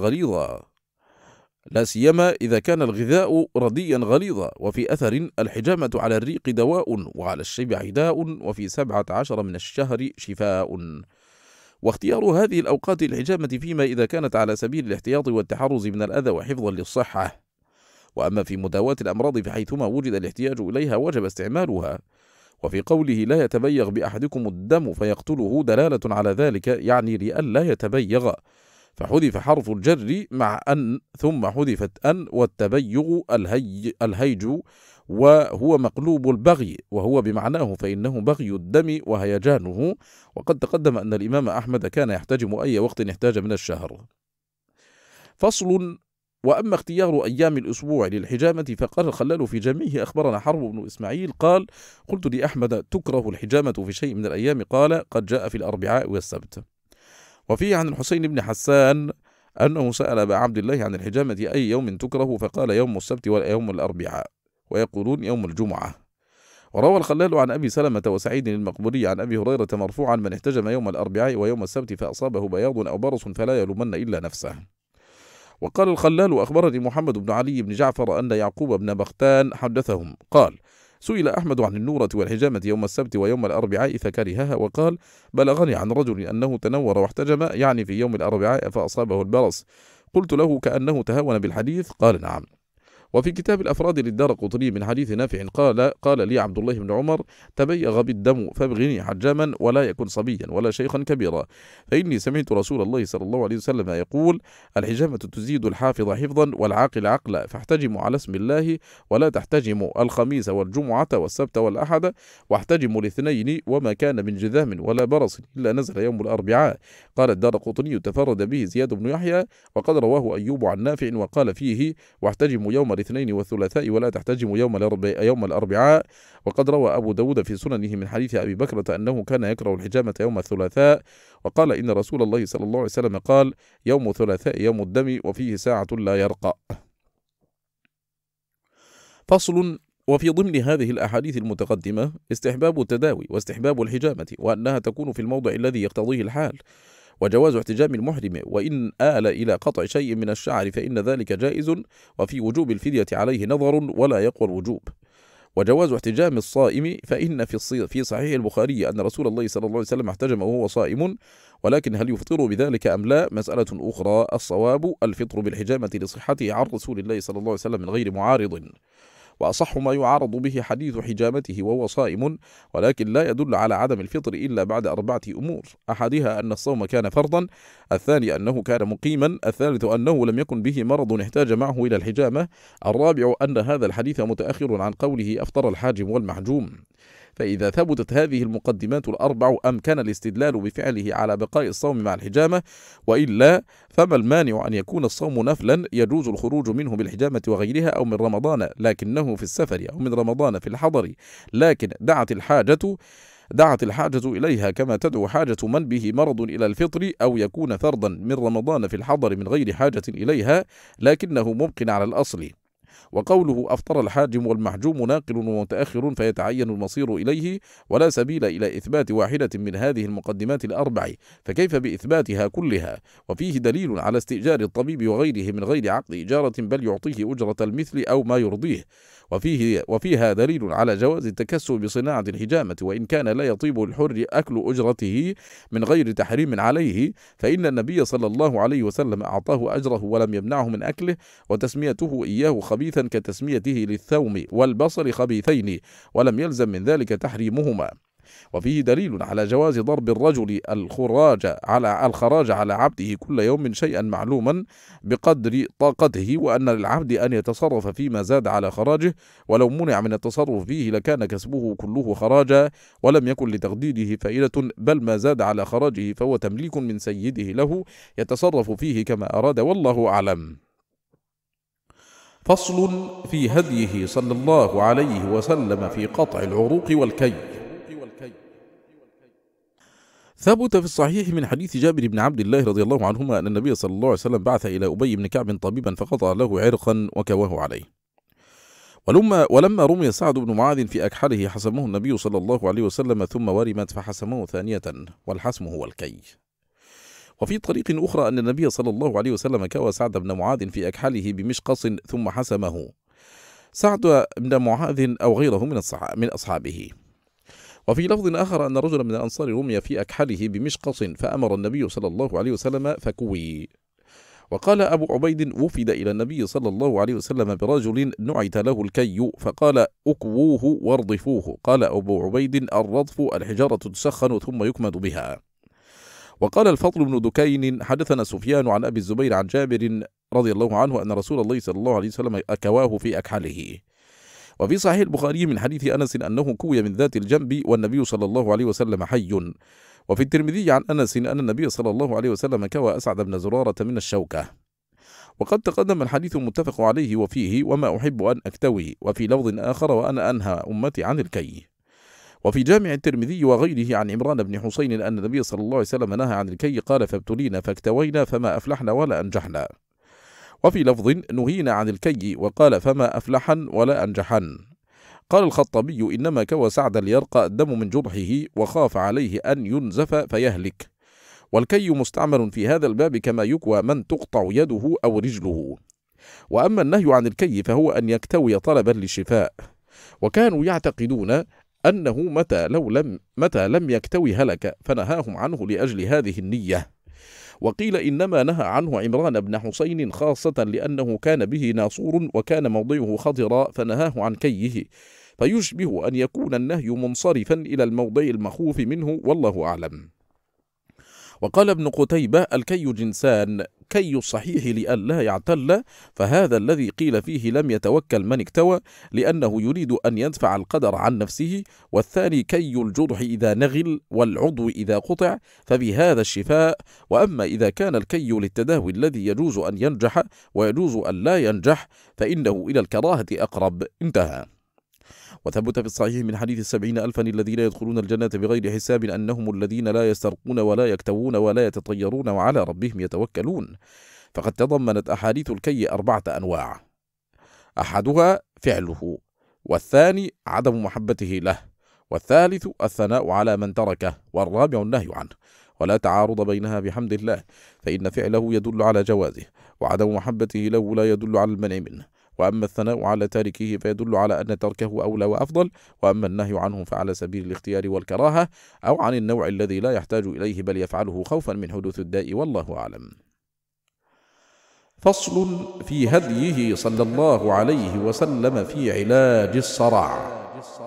رديا غليظا. وفي أثر: الحجامة على الريق دواء وعلى الشبع داء، وفي 17 من الشهر شفاء. واختيار هذه الأوقات الحجامة فيما إذا كانت على سبيل الاحتياط والتحرز من الأذى وحفظا للصحة. وأما في مداواة الأمراض فحيثما وجد الاحتياج إليها وجب استعمالها. وفي قوله: لا يتبيغ بأحدكم الدم فيقتله دلالة على ذلك، يعني لئلا يتبيغ، فحذف حرف الجر مع أن ثم حذفت أن، والتبيغ الهيج، وهو مقلوب البغي، وهو بمعناه، فإنه بغي الدم وهيجانه. وقد تقدم أن الإمام أحمد كان يحتجم أي وقت احتاج من الشهر. فصل: وأما اختيار أيام الأسبوع للحجامة فقال الخلال في جامعه: أخبرنا حرب بن إسماعيل قال: قلت لأحمد: تكره الحجامة في شيء من الأيام؟ قال: قد جاء في الأربعاء والسبت. وفيه عن الحسين بن حسان أنه سأل أبا عبد الله عن الحجامة أي يوم تكره، فقال: يوم السبت ويوم الأربعاء، ويقولون يوم الجمعة. وروى الخلال عن أبي سلمة وسعيد المقبوري عن أبي هريرة مرفوعا: من احتجم يوم الأربعاء ويوم السبت فأصابه بياض أو برص فلا يلومن إلا نفسه. وقال الخلال: أخبرني محمد بن علي بن جعفر أن يعقوب بن بختان حدثهم قال: سئل أحمد عن النورة والحجامة يوم السبت ويوم الأربعاء فكرهها، وقال: بلغني عن رجل أنه تنور واحتجم، يعني في يوم الأربعاء، فأصابه البرص. قلت له: كأنه تهاون بالحديث؟ قال: نعم. وفي كتاب الأفراد للدارقطني من حديث نافع قال لي عبد الله بن عمر: تبيغ بالدم فابغني حجاما ولا يكن صبيا ولا شيخا كبيرا، فإني سمعت رسول الله صلى الله عليه وسلم يقول: الحجامة تزيد الحافظ حفظا والعاقل عقلا، فاحتجموا على اسم الله ولا تحتجموا الخميس والجمعة والسبت والأحد، واحتجموا الاثنين وما كان من جذام ولا برص إلا نزل يوم الأربعاء. قال الدارقطني: تفرد به زياد بن يحيى، وقد رواه أيوب عن نافع وقال فيه: واحتجموا يوم الاثنين والثلاثاء ولا تحتجموا يوم الأربعاء. وقد روى أبو داود في سننه من حديث أبي بكرة أنه كان يكره الحجامة يوم الثلاثاء، وقال إن رسول الله صلى الله عليه وسلم قال: يوم الثلاثاء يوم الدم وفيه ساعة لا يرقى. فصل. وفي ضمن هذه الأحاديث المتقدمة استحباب التداوي واستحباب الحجامة، وأنها تكون في الموضع الذي يقتضيه الحال، وجواز احتجام المحرم وإن آل إلى قطع شيء من الشعر فإن ذلك جائز، وفي وجوب الفدية عليه نظر ولا يقوى الوجوب، وجواز احتجام الصائم، فإن في صحيح البخاري أن رسول الله صلى الله عليه وسلم احتجم وهو صائم، ولكن هل يفطر بذلك أم لا مسألة أخرى. الصواب الفطر بالحجامة لصحته عن رسول الله صلى الله عليه وسلم من غير معارض، وأصح ما يعارض به حديث حجامته وهو صائم، ولكن لا يدل على عدم الفطر إلا بعد 4 أمور: أحدها أن الصوم كان فرضا، الثاني أنه كان مقيما، الثالث أنه لم يكن به مرض احتاج معه إلى الحجامة، الرابع أن هذا الحديث متأخر عن قوله أفطر الحاجم والمحجوم. فإذا ثبتت هذه المقدمات الأربع أمكن الاستدلال بفعله على بقاء الصوم مع الحجامة، وإلا فما المانع أن يكون الصوم نفلا يجوز الخروج منه بالحجامة وغيرها، أو من رمضان لكنه في السفر، أو من رمضان في الحضر لكن دعت الحاجة إليها، كما تدعو حاجة من به مرض إلى الفطر، أو يكون فرضا من رمضان في الحضر من غير حاجة إليها لكنه مبق على الأصل. وقوله أفطر الحاجم والمحجوم ناقل ومتأخر فيتعين المصير إليه، ولا سبيل إلى إثبات واحدة من هذه المقدمات الأربع، فكيف بإثباتها كلها؟ وفيه دليل على استئجار الطبيب وغيره من غير عقد إجارة، بل يعطيه أجرة المثل أو ما يرضيه. وفيها دليل على جواز التكسب بصناعة الحجامة، وإن كان لا يطيب الحر أكل أجرته من غير تحريم عليه، فإن النبي صلى الله عليه وسلم أعطاه أجره ولم يمنعه من أكله، وتسميته إياه خبيثا كتسميته للثوم والبصل خبيثين، ولم يلزم من ذلك تحريمهما. وفيه دليل على جواز ضرب الرجل الخراج على عبده كل يوم شيئا معلوما بقدر طاقته، وأن للعبد أن يتصرف فيما زاد على خراجه، ولو منع من التصرف فيه لكان كسبه كله خراجا، ولم يكن لتقديره فائدة، بل ما زاد على خراجه فهو تمليك من سيده له يتصرف فيه كما أراد، والله أعلم. فصل. في هديه صلى الله عليه وسلم في قطع العروق والكي. ثبت في الصحيح من حديث جابر بن عبد الله رضي الله عنهما أن النبي صلى الله عليه وسلم بعث إلى أبي بن كعب طبيبا فقطع له عرقا وكواه عليه. ولما رمي سعد بن معاذ في أكحله حسمه النبي صلى الله عليه وسلم، ثم ورمت فحسمه ثانية، والحسم هو الكي. وفي طريق أخرى أن النبي صلى الله عليه وسلم كوى سعد بن معاذ في أكحله بمشقص ثم حسمه سعد بن معاذ أو غيره من أصحابه. وفي لفظ آخر أن رجلا من الأنصار رمي في أكحله بمشقص فأمر النبي صلى الله عليه وسلم فكوي. وقال أبو عبيد: وفد إلى النبي صلى الله عليه وسلم برجل نعت له الكي، فقال: أكووه وارضفوه. قال أبو عبيد: الرضف الحجارة تسخن ثم يكمد بها. وقال الفضل بن دكين: حدثنا سفيان عن أبي الزبير عن جابر رضي الله عنه أن رسول الله صلى الله عليه وسلم أكواه في أكحله. وفي صحيح البخاري من حديث أنس أنه كوي من ذات الجنب والنبي صلى الله عليه وسلم حي. وفي الترمذي عن أنس أن النبي صلى الله عليه وسلم كوى أسعد بن زرارة من الشوكة. وقد تقدم الحديث المتفق عليه وفيه: وما أحب أن أكتوي. وفي لفظ آخر: وأنا أنهى أمتي عن الكي. وفي جامع الترمذي وغيره عن عمران بن حسين أن النبي صلى الله عليه وسلم نهى عن الكي، قال: فابتلينا فاكتوينا فما أفلحنا ولا أنجحنا. وفي لفظ: نهينا عن الكي، وقال: فما أفلحن ولا أنجحن. قال الخطابي: إنما كوى سعدا ليرقى الدم من جرحه وخاف عليه أن ينزف فيهلك. والكي مستعمل في هذا الباب كما يكوى من تقطع يده أو رجله. وأما النهي عن الكي فهو أن يكتوي طلبا للشفاء، وكانوا يعتقدون أنه متى لم يكتوي هلك، فنهاهم عنه لأجل هذه النية. وقيل إنما نهى عنه عمران بن حسين خاصة لأنه كان به ناصور وكان موضعه خضرا فنهاه عن كيه، فيشبه أن يكون النهي منصرفا إلى الموضع المخوف منه، والله أعلم. وقال ابن قتيبة: الكي جنسان، كي الصحيح لئلا يعتل، فهذا الذي قيل فيه لم يتوكل من اكتوى لأنه يريد أن يدفع القدر عن نفسه، والثاني كي الجرح إذا نغل والعضو إذا قطع فبهذا الشفاء. وأما إذا كان الكي للتداوي الذي يجوز أن ينجح ويجوز أن لا ينجح فإنه إلى الكراهة أقرب. انتهى. وثبت في الصحيح من حديث 70,000 الذين يدخلون الجنة بغير حساب أنهم الذين لا يسترقون ولا يكتوون ولا يتطيرون وعلى ربهم يتوكلون. فقد تضمنت أحاديث الكي 4 أنواع: أحدها فعله، والثاني عدم محبته له، والثالث الثناء على من تركه، والرابع النهي عنه، ولا تعارض بينها بحمد الله، فإن فعله يدل على جوازه، وعدم محبته له لا يدل على المنع منه، وأما الثناء على تاركه فيدل على أن تركه أولى وأفضل، وأما النهي عنه فعلى سبيل الاختيار والكراهة أو عن النوع الذي لا يحتاج إليه بل يفعله خوفا من حدوث الداء، والله أعلم. فصل في هديه صلى الله عليه وسلم في علاج الصرع.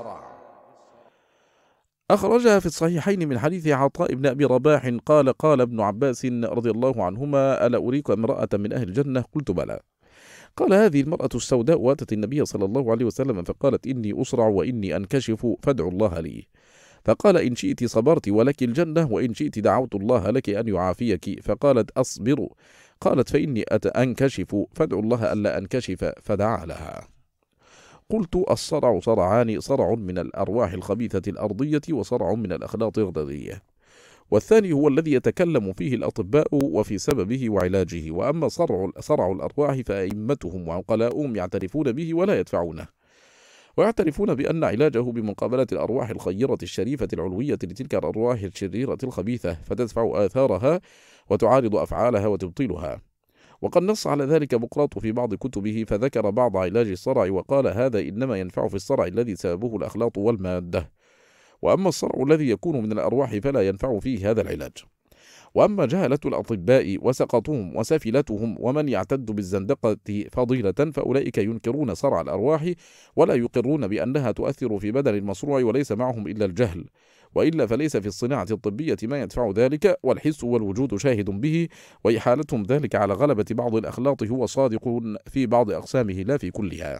أخرجها في الصحيحين من حديث عطاء بن أبي رباح قال: قال ابن عباس رضي الله عنهما: ألا أريك امرأة من أهل الجنة؟ قلت: بلى. قال: هذه المرأة السوداء أتت النبي صلى الله عليه وسلم فقالت: إني أسرع وإني أنكشف فادعوا الله لي. فقال: إن شئت صبرت ولك الجنة، وإن شئت دعوت الله لك أن يعافيك. فقالت: أصبر. قالت: فإني أنكشف فادعوا الله ألا أنكشف، فدعا لها. قلت: الصرع صرعان: صرع من الأرواح الخبيثة الأرضية، وصرع من الأخلاط الغدرية، والثاني هو الذي يتكلم فيه الأطباء وفي سببه وعلاجه. وأما صرع الأرواح فأئمتهم وعقلاؤهم يعترفون به ولا يدفعونه، ويعترفون بأن علاجه بمقابلة الأرواح الخيرة الشريفة العلوية لتلك الأرواح الشريرة الخبيثة، فتدفع آثارها وتعارض أفعالها وتبطلها. وقد نص على ذلك بقراط في بعض كتبه، فذكر بعض علاج الصرع وقال: هذا إنما ينفع في الصرع الذي سببه الأخلاط والمادة، وأما الصرع الذي يكون من الأرواح فلا ينفع فيه هذا العلاج. وأما جهلة الأطباء وسقطهم وسفلتهم ومن يعتد بالزندقة فضيلة فأولئك ينكرون صرع الأرواح ولا يقرون بأنها تؤثر في بدن المصروع، وليس معهم إلا الجهل، وإلا فليس في الصناعة الطبية ما يدفع ذلك، والحس والوجود شاهد به، وإحالتهم ذلك على غلبة بعض الأخلاط هو صادق في بعض أقسامه لا في كلها.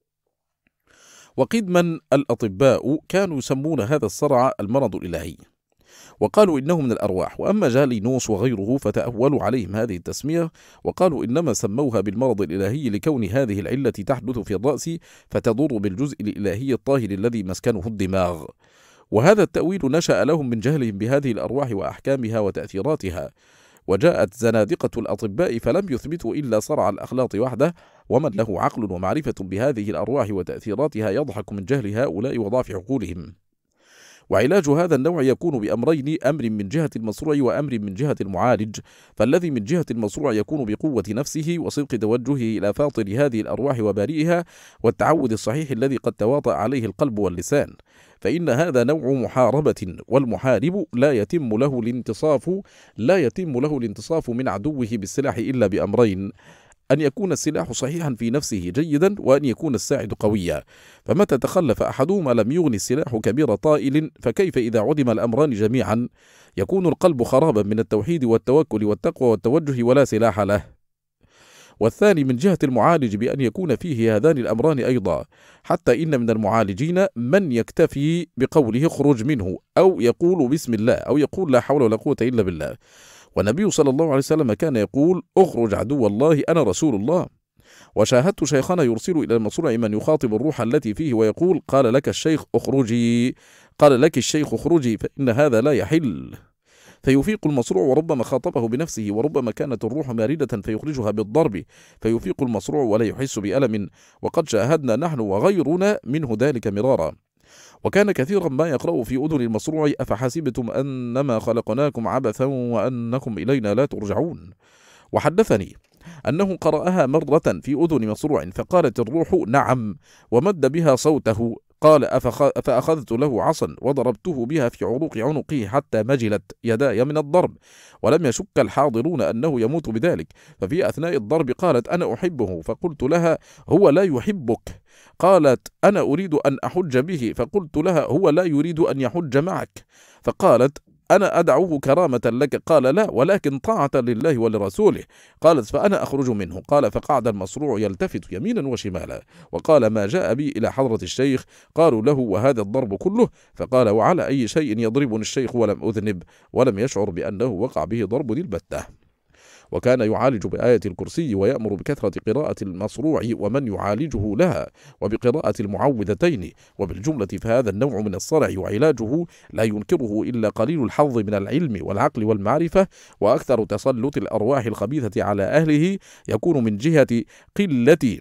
وقدما الأطباء كانوا يسمون هذا الصرع المرض الإلهي، وقالوا إنه من الأرواح. وأما جالينوس وغيره فتأولوا عليهم هذه التسمية، وقالوا إنما سموها بالمرض الإلهي لكون هذه العلة تحدث في الرأس فتضر بالجزء الإلهي الطاهر الذي مسكنه الدماغ. وهذا التأويل نشأ لهم من جهلهم بهذه الأرواح وأحكامها وتأثيراتها. وجاءت زنادقة الأطباء فلم يثبتوا إلا صرع الأخلاط وحده، ومن له عقل ومعرفة بهذه الأرواح وتأثيراتها يضحك من جهل هؤلاء وضعف عقولهم. وعلاج هذا النوع يكون بأمرين: أمر من جهة المصروع وأمر من جهة المعالج. فالذي من جهة المصروع يكون بقوة نفسه وصدق توجهه إلى فاطر هذه الأرواح وبارئها، والتعود الصحيح الذي قد تواطأ عليه القلب واللسان، فإن هذا نوع محاربة، والمحارب لا يتم له الانتصاف من عدوه بالسلاح إلا بأمرين: أن يكون السلاح صحيحا في نفسه جيدا، وأن يكون الساعد قويا. فمتى تخلف أحدهما لم يغني السلاح كبير طائل، فكيف إذا عدم الأمران جميعا؟ يكون القلب خرابا من التوحيد والتوكل والتقوى والتوجه ولا سلاح له. والثاني من جهة المعالج بأن يكون فيه هذان الأمران أيضا، حتى إن من المعالجين من يكتفي بقوله اخرج منه، أو يقول بسم الله، أو يقول لا حول ولا قوة إلا بالله. والنبي صلى الله عليه وسلم كان يقول: اخرج عدو الله أنا رسول الله. وشاهدت شيخنا يرسل إلى المصروع من يخاطب الروح التي فيه ويقول: قال لك الشيخ اخرجي، قال لك الشيخ اخرجي، فإن هذا لا يحل. فيفيق المصروع، وربما خاطبه بنفسه، وربما كانت الروح ماردة فيخرجها بالضرب فيفيق المصروع ولا يحس بألم، وقد شاهدنا نحن وغيرنا منه ذلك مرارا. وكان كثيرا ما يقرأ في أذن المصروع: أفحسبتم أنما خلقناكم عبثا وأنكم إلينا لا ترجعون. وحدثني أنه قرأها مرة في أذن مصروع فقالت الروح نعم، ومد بها صوته، قال: فأخذت له عصا وضربته بها في عروق عنقه حتى مجلت يداي من الضرب، ولم يشك الحاضرون أنه يموت بذلك. ففي أثناء الضرب قالت: أنا أحبه، فقلت لها: هو لا يحبك. قالت: أنا أريد أن أحج به، فقلت لها: هو لا يريد أن يحج معك. فقالت: أنا أدعوه كرامة لك. قال: لا، ولكن طاعة لله ولرسوله. قالت: فأنا أخرج منه. قال: فقعد المصروع يلتفت يمينا وشمالا، وقال: ما جاء بي إلى حضرة الشيخ؟ قالوا له: وهذا الضرب كله؟ فقال: وعلى أي شيء يضربني الشيخ ولم أذنب؟ ولم يشعر بأنه وقع به ضرب البتة. وكان يعالج بآية الكرسي، ويأمر بكثرة قراءة المصروع ومن يعالجه لها، وبقراءة المعوذتين. وبالجملة فهذا النوع من الصرع وعلاجه لا ينكره إلا قليل الحظ من العلم والعقل والمعرفة، وأكثر تسلط الأرواح الخبيثة على أهله يكون من جهة قلة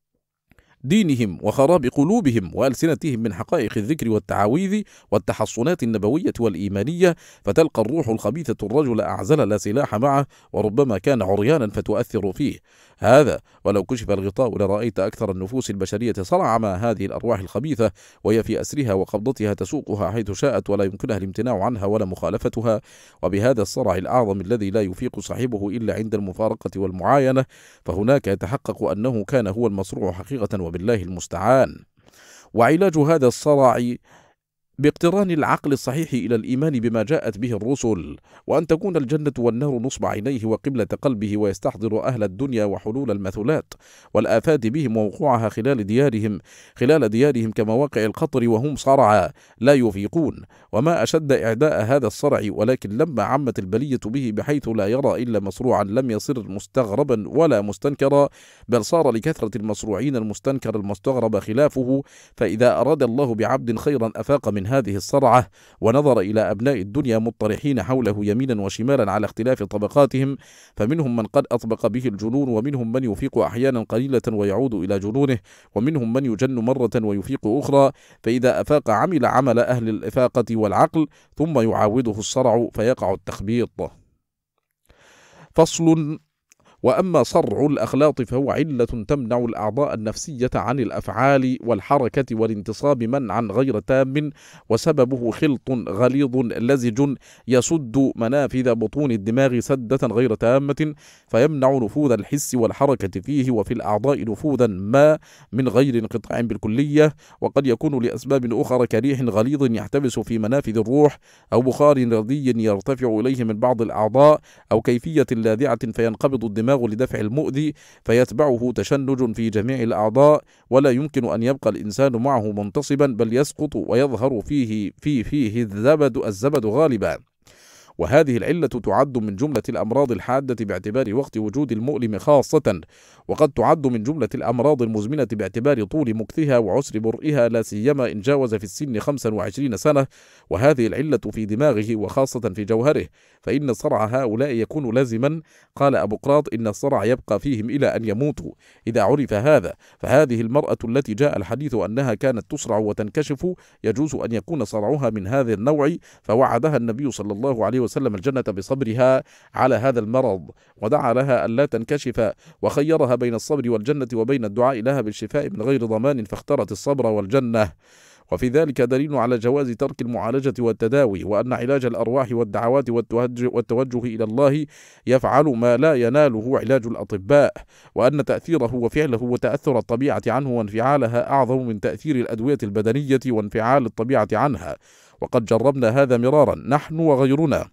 دينهم وخراب قلوبهم وألسنتهم من حقائق الذكر والتعاويذ والتحصنات النبوية والإيمانية، فتلقى الروح الخبيثة الرجل أعزل لا سلاح معه، وربما كان عريانا فتؤثر فيه. هذا ولو كشف الغطاء لرأيت أكثر النفوس البشرية صرع مع هذه الأرواح الخبيثة، وهي في أسرها وقبضتها تسوقها حيث شاءت، ولا يمكنها الامتناع عنها ولا مخالفتها. وبهذا الصرع الأعظم الذي لا يفيق صاحبه إلا عند المفارقة والمعاينة، فهناك يتحقق أنه كان هو المصروع حقيقة، وبالله المستعان. وعلاج هذا الصرع باقتران العقل الصحيح إلى الإيمان بما جاءت به الرسل، وأن تكون الجنة والنار نصب عينيه وقبلة قلبه، ويستحضر أهل الدنيا وحلول المثلات والآفات بهم ووقوعها خلال ديارهم كمواقع القطر، وهم صرعى لا يفيقون. وما أشد إعداء هذا الصرع، ولكن لما عمت البلية به بحيث لا يرى إلا مصروعا لم يصر مستغربا ولا مستنكرا، بل صار لكثرة المصروعين المستنكر المستغرب خلافه. فإذا أراد الله بعبد خيرا أفاق من هذه الصرعة، ونظر إلى أبناء الدنيا مطرحين حوله يمينا وشمالا على اختلاف طبقاتهم، فمنهم من قد أطبق به الجنون، ومنهم من يفيق أحيانا قليلة ويعود إلى جنونه، ومنهم من يجن مرة ويفيق أخرى. فإذا أفاق عمل عمل أهل الإفاقة والعقل، ثم يعاوده الصرع فيقع التخبيط. فصل: وأما صرع الأخلاط فهو علة تمنع الأعضاء النفسية عن الأفعال والحركة والانتصاب منعا غير تام، وسببه خلط غليظ لزج يسد منافذ بطون الدماغ سدة غير تامة، فيمنع نفوذ الحس والحركة فيه وفي الأعضاء نفوذا ما من غير انقطاع بالكلية. وقد يكون لأسباب أخرى كريح غليظ يحتبس في منافذ الروح، أو بخار ردي يرتفع إليه من بعض الأعضاء، أو كيفية لاذعة فينقبض الدماغ لدفع المؤذي، فيتبعه تشنج في جميع الأعضاء، ولا يمكن أن يبقى الإنسان معه منتصبا، بل يسقط ويظهر فيه الزبد غالبا. وهذه العلة تعد من جملة الأمراض الحادة باعتبار وقت وجود المؤلم خاصة، وقد تعد من جملة الأمراض المزمنة باعتبار طول مكثها وعسر برئها، لا سيما إن جاوز في السن 25 سنة. وهذه العلة في دماغه وخاصة في جوهره، فإن صرع هؤلاء يكون لازما. قال أبو قراط: إن الصرع يبقى فيهم إلى أن يموتوا. إذا عرف هذا، فهذه المرأة التي جاء الحديث أنها كانت تصرع وتنكشف يجوز أن يكون صرعها من هذا النوع، فوعدها النبي صلى الله عليه وسلم الجنة بصبرها على هذا المرض، ودعا لها ألا تنكشف، وخيرها بين الصبر والجنة وبين الدعاء لها بالشفاء من غير ضمان، فاختارت الصبر والجنة. وفي ذلك دليل على جواز ترك المعالجة والتداوي، وأن علاج الأرواح والدعوات والتوجه إلى الله يفعل ما لا يناله علاج الأطباء، وأن تأثيره وفعله وتأثر الطبيعة عنه وانفعالها أعظم من تأثير الأدوية البدنية وانفعال الطبيعة عنها. وقد جربنا هذا مرارا نحن وغيرنا،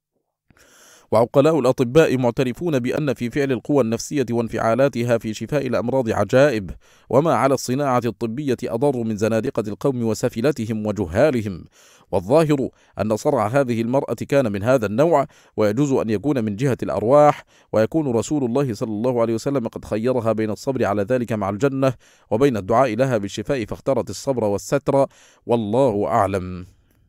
وعقلاء الأطباء معترفون بأن في فعل القوى النفسية وانفعالاتها في شفاء الأمراض عجائب، وما على الصناعة الطبية أضر من زنادقة القوم وسفلتهم وجهالهم. والظاهر أن صرع هذه المرأة كان من هذا النوع، ويجوز أن يكون من جهة الأرواح، ويكون رسول الله صلى الله عليه وسلم قد خيرها بين الصبر على ذلك مع الجنة وبين الدعاء لها بالشفاء، فاختارت الصبر والستر، والله أعلم.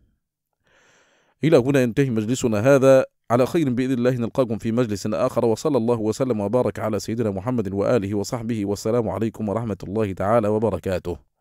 إلى هنا ينتهي مجلسنا هذا، على خير بإذن الله نلقاكم في مجلس آخر، وصلى الله وسلم وبارك على سيدنا محمد وآله وصحبه، والسلام عليكم ورحمة الله تعالى وبركاته.